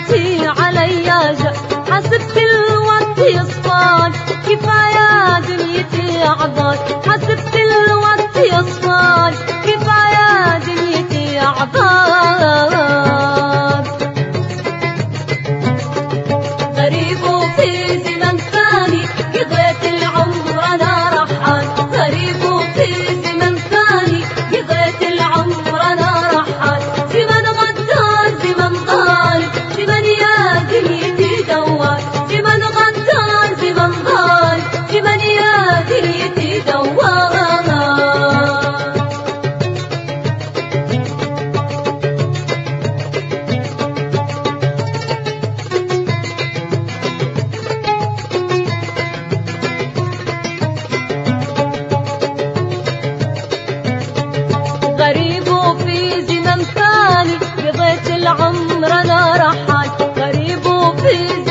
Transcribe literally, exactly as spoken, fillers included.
دنيتي عليا جا، حسبت الوقت يصفان كفاية دنيتي عضال، حسبت الوقت يصفان كفاية دنيتي عضال. غريب وفي زمن ثاني قضيت العمر انا رحال، غريب وفي زمن ثاني قضيت العمر انا رحال، زمن غدار زمن ظالم زمن يا دنيتي دوار، زمن غدار زمن ظالم زمن يا دنيتي دوار. غريب وفي زمن ثاني قضيت العمر انا رحال، غريب وفي